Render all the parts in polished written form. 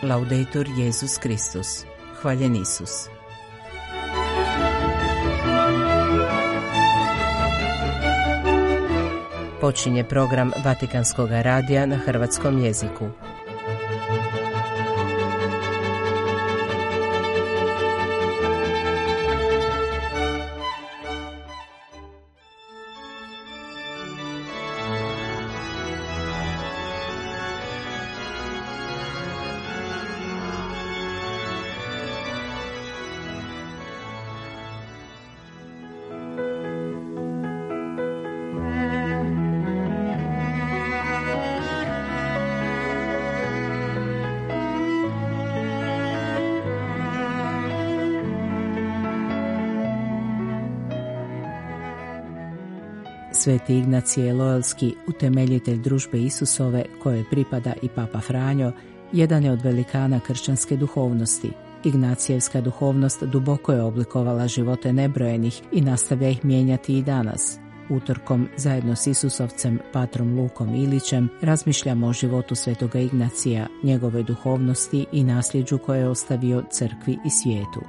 Laudetur Jesus Kristus. Hvaljen Isus. Počinje program Vatikanskog radija na hrvatskom jeziku. Sveti Ignacije Loyolski, utemeljitelj družbe Isusove kojoj pripada i Papa Franjo, jedan je od velikana kršćanske duhovnosti. Ignacijevska duhovnost duboko je oblikovala živote nebrojenih i nastavlja ih mijenjati i danas. Utorkom, zajedno s Isusovcem, patrom Lukom Ilićem, razmišljamo o životu svetoga Ignacija, njegovoj duhovnosti i nasljeđu koje je ostavio crkvi i svijetu.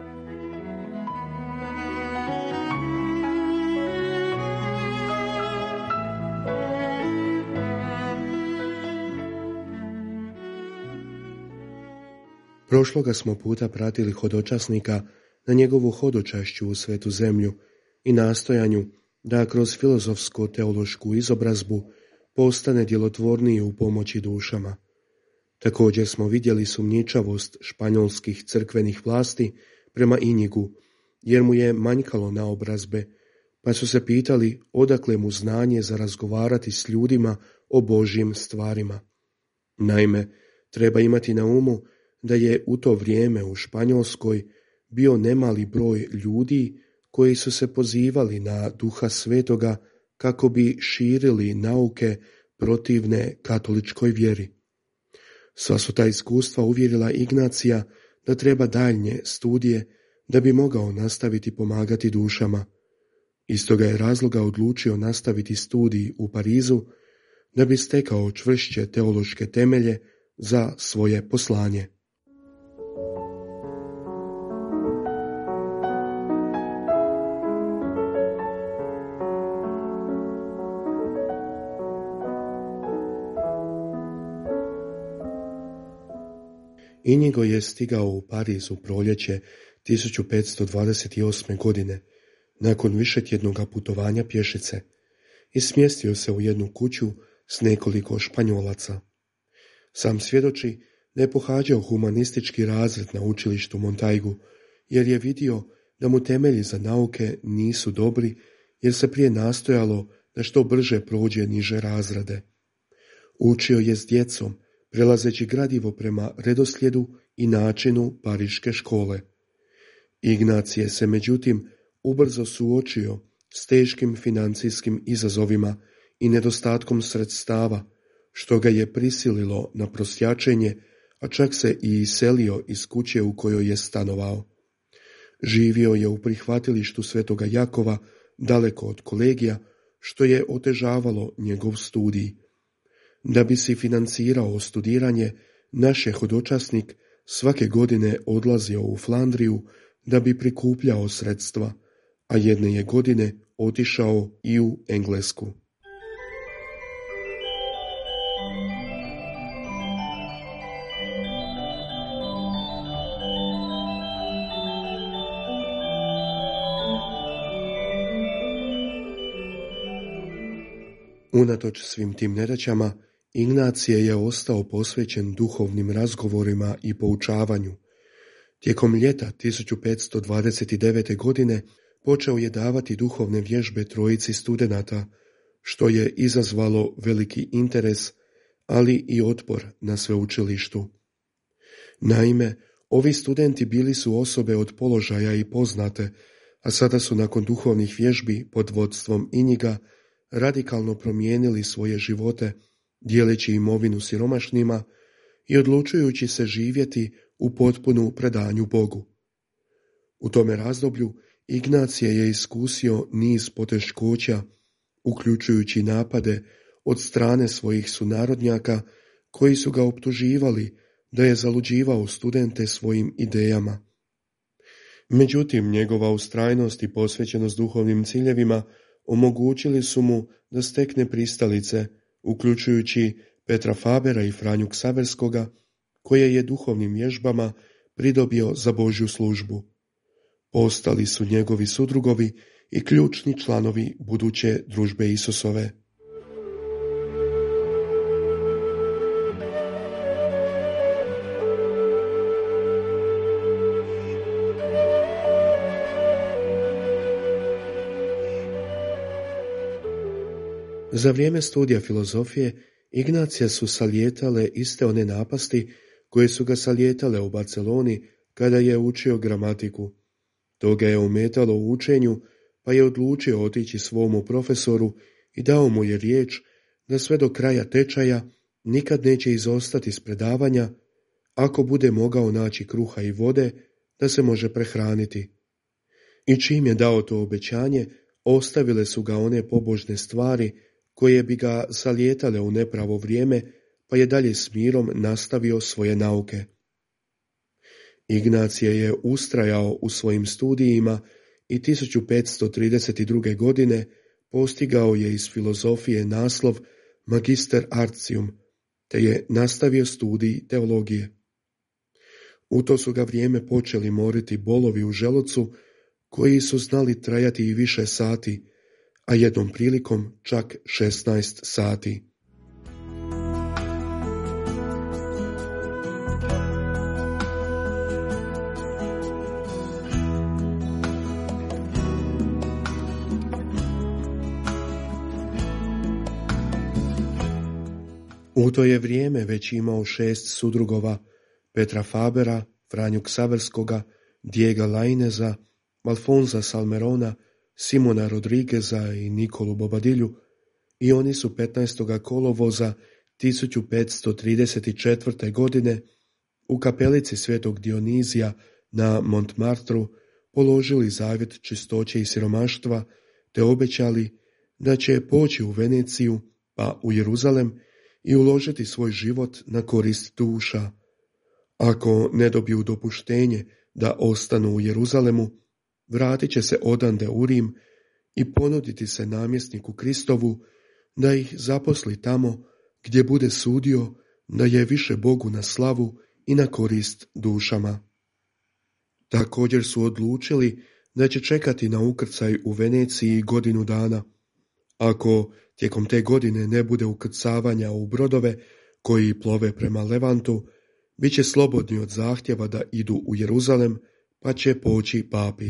Prošloga smo puta pratili hodočasnika na njegovu hodočašću u svetu zemlju i nastojanju da kroz filozofsko-teološku izobrazbu postane djelotvorniji u pomoći dušama. Također smo vidjeli sumnjičavost španjolskih crkvenih vlasti prema Inigu, jer mu je manjkalo naobrazbe, pa su se pitali odakle mu znanje za razgovarati s ljudima o Božjim stvarima. Naime, treba imati na umu da je u to vrijeme u Španjolskoj bio nemali broj ljudi koji su se pozivali na Duha Svetoga kako bi širili nauke protivne katoličkoj vjeri. Sva su ta iskustva uvjerila Ignacija da treba daljnje studije da bi mogao nastaviti pomagati dušama. Iz toga je razloga odlučio nastaviti studij u Parizu da bi stekao čvršće teološke temelje za svoje poslanje. Inigo je stigao u Pariz u proljeće 1528. godine, nakon višetjednoga putovanja pješice, i smjestio se u jednu kuću s nekoliko Španjolaca. Sam svjedoči da je pohađao humanistički razred na učilištu Montaigu, jer je vidio da mu temelji za nauke nisu dobri, jer se prije nastojalo da što brže prođe niže razrede. Učio je s djecom, prelazeći gradivo prema redoslijedu i načinu pariške škole. Ignacije se međutim ubrzo suočio s teškim financijskim izazovima i nedostatkom sredstava, što ga je prisililo na prosjačenje, a čak se i iselio iz kuće u kojoj je stanovao. Živio je u prihvatilištu Svetoga Jakova, daleko od kolegija, što je otežavalo njegov studij. Da bi si financirao studiranje, naš je hodočasnik svake godine odlazio u Flandriju da bi prikupljao sredstva, a jedne je godine otišao i u Englesku. Unatoč svim tim nedaćama, Ignacije je ostao posvećen duhovnim razgovorima i poučavanju. Tijekom ljeta 1529. godine počeo je davati duhovne vježbe trojici studenata, što je izazvalo veliki interes, ali i otpor na sveučilištu. Naime, ovi studenti bili su osobe od položaja i poznate, a sada su nakon duhovnih vježbi pod vodstvom Iniga radikalno promijenili svoje živote, dijeleći imovinu siromašnima i odlučujući se živjeti u potpunu predanju Bogu. U tome razdoblju Ignacije je iskusio niz poteškoća, uključujući napade od strane svojih sunarodnjaka koji su ga optuživali da je zaluđivao studente svojim idejama. Međutim, njegova ustrajnost i posvećenost duhovnim ciljevima omogućili su mu da stekne pristalice, uključujući Petra Fabera i Franju Ksaverskoga, koje je duhovnim vježbama pridobio za Božju službu. Postali su njegovi sudrugovi i ključni članovi buduće družbe Isusove. Za vrijeme studija filozofije Ignacija su salijetale iste one napasti koje su ga salijetale u Barceloni kada je učio gramatiku. To ga je ometalo u učenju, pa je odlučio otići svomu profesoru i dao mu je riječ da sve do kraja tečaja nikad neće izostati s predavanja, ako bude mogao naći kruha i vode da se može prehraniti. I čim je dao to obećanje, ostavile su ga one pobožne stvari koje bi ga salijetale u nepravo vrijeme, pa je dalje s mirom nastavio svoje nauke. Ignacije je ustrajao u svojim studijima i 1532. godine postigao je iz filozofije naslov Magister Artium, te je nastavio studij teologije. U to su ga vrijeme počeli moriti bolovi u želucu, koji su znali trajati i više sati, a jednom prilikom čak 16 sati. U to je vrijeme već imao 6 sudrugova, Petra Fabera, Franju Ksaverskoga, Diega Laineza, Alfonza Salmerona, Simona Rodrigueza i Nikolu Bobadilju, i oni su 15. kolovoza 1534. godine u kapelici svetog Dionizija na Montmartru položili zavjet čistoće i siromaštva, te obećali da će poći u Veneciju pa u Jeruzalem i uložiti svoj život na korist duša. Ako ne dobiju dopuštenje da ostanu u Jeruzalemu, vratit će se odande u Rim i ponuditi se namjesniku Kristovu da ih zaposli tamo gdje bude sudio da je više Bogu na slavu i na korist dušama. Također su odlučili da će čekati na ukrcaj u Veneciji 1 godinu dana. Ako tijekom te godine ne bude ukrcavanja u brodove koji plove prema Levantu, bit će slobodni od zahtjeva da idu u Jeruzalem, pa će poći papi.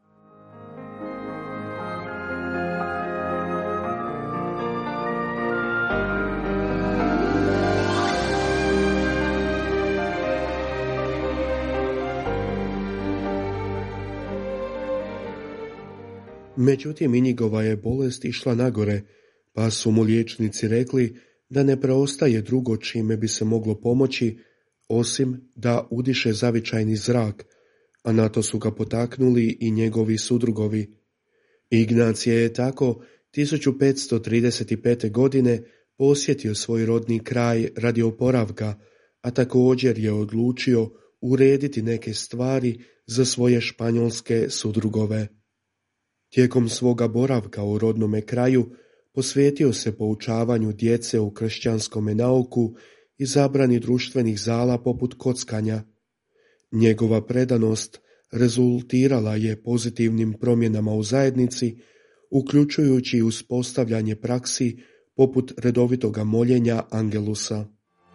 Međutim, i njegova je bolest išla nagore, pa su mu liječnici rekli da ne preostaje drugo čime bi se moglo pomoći, osim da udiše zavičajni zrak, a na to su ga potaknuli i njegovi sudrugovi. Ignacije je tako 1535. godine posjetio svoj rodni kraj radi oporavka, a također je odlučio urediti neke stvari za svoje španjolske sudrugove. Tijekom svoga boravka u rodnome kraju posvetio se poučavanju djece u kršćanskome nauku i zabrani društvenih zala poput kockanja. Njegova predanost rezultirala je pozitivnim promjenama u zajednici, uključujući uspostavljanje praksi poput redovitoga moljenja Angelusa.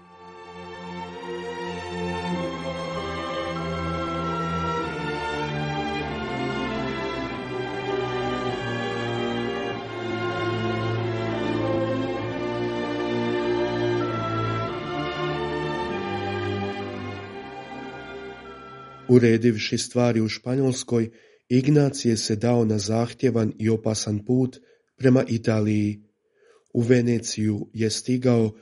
Uredivši stvari u Španjolskoj, Ignacije se dao na zahtjevan i opasan put prema Italiji. U Veneciju je stigao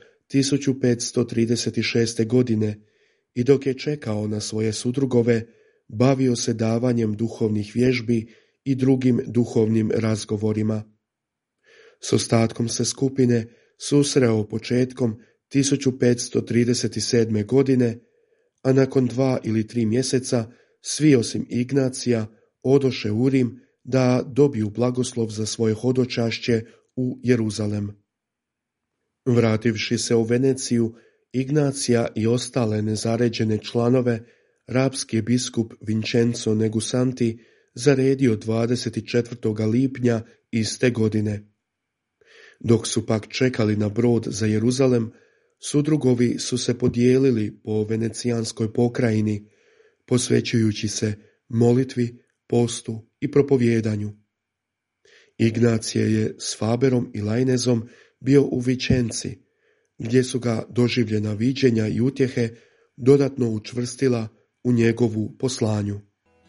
1536. godine i dok je čekao na svoje sudrugove, bavio se davanjem duhovnih vježbi i drugim duhovnim razgovorima. S ostatkom se skupine susreo početkom 1537. godine, a nakon 2 ili 3 mjeseca svi osim Ignacija odoše u Rim da dobiju blagoslov za svoje hodočašće u Jeruzalem. Vrativši se u Veneciju, Ignacija i ostale nezaređene članove, rapski biskup Vincenzo Negusanti zaredio 24. lipnja iste godine. Dok su pak čekali na brod za Jeruzalem, sudrugovi su se podijelili po venecijanskoj pokrajini, posvećujući se molitvi, postu i propovijedanju. Ignacije je s Faberom i Lainezom bio u Vičenci, gdje su ga doživljena viđenja i utjehe dodatno učvrstila u njegovu poslanju.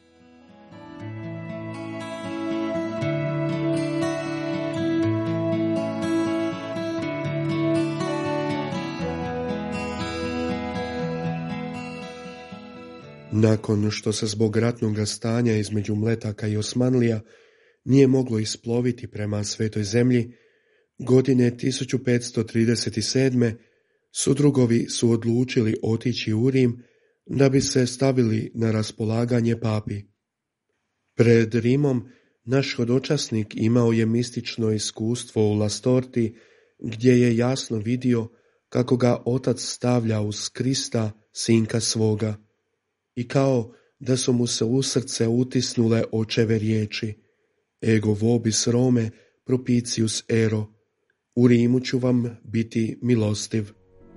Nakon što se zbog ratnog stanja između Mletaka i Osmanlija nije moglo isploviti prema Svetoj zemlji, godine 1537. sudrugovi su odlučili otići u Rim da bi se stavili na raspolaganje papi. Pred Rimom naš hodočasnik imao je mistično iskustvo u Lastorti, gdje je jasno vidio kako ga Otac stavlja uz Krista, sinka svoga, i kao da su mu se u srce utisnule očeve riječi: Ego vobis Rome propitius ero, u Rimu ću vam biti milostiv.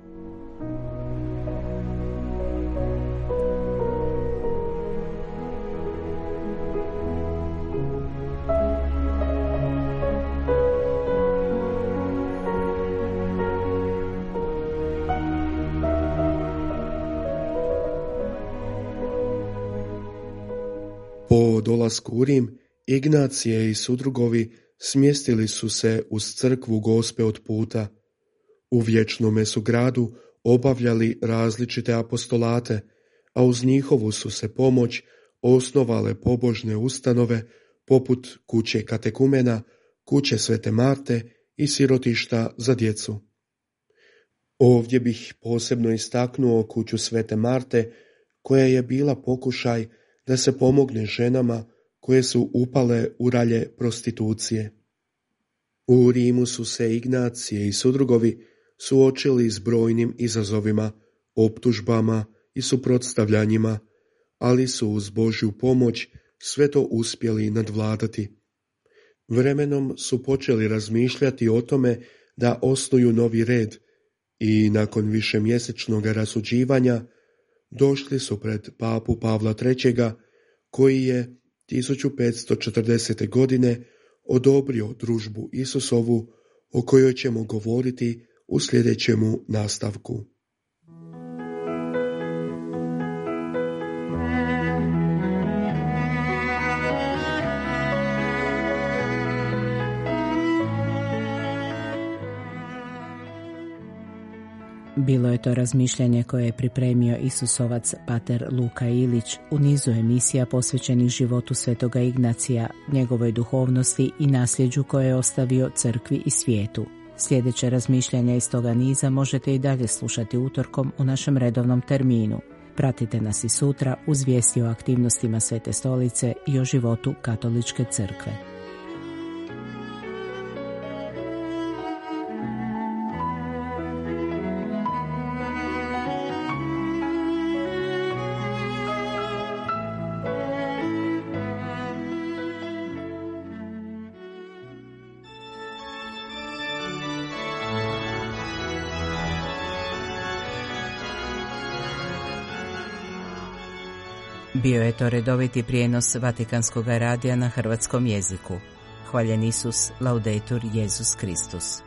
Po dolasku u Rim, Ignacije i sudrugovi smjestili su se uz crkvu Gospe od puta. U vječnome su gradu obavljali različite apostolate, a uz njihovu su se pomoć osnovale pobožne ustanove poput kuće katekumena, kuće Svete Marte i sirotišta za djecu. Ovdje bih posebno istaknuo kuću Svete Marte, koja je bila pokušaj da se pomogne ženama koje su upale u ralje prostitucije. U Rimu su se Ignacije i sudrugovi suočili s brojnim izazovima, optužbama i suprotstavljanjima, ali su uz Božju pomoć sve to uspjeli nadvladati. Vremenom su počeli razmišljati o tome da osnuju novi red i nakon višemjesečnog rasuđivanja došli su pred papu Pavla III, koji je 1540. godine odobrio družbu Isusovu, o kojoj ćemo govoriti u sljedećemu nastavku. Bilo je to razmišljanje koje je pripremio Isusovac pater Luka Ilić u nizu emisija posvećenih životu svetoga Ignacija, njegovoj duhovnosti i nasljeđu koje je ostavio crkvi i svijetu. Sljedeće razmišljanja iz toga niza možete i dalje slušati utorkom u našem redovnom terminu. Pratite nas i sutra uz vijesti o aktivnostima Svete Stolice i o životu Katoličke crkve. Bio je to redoviti prijenos Vatikanskog radija na hrvatskom jeziku. Hvaljen Isus, laudetur Jesus Kristus.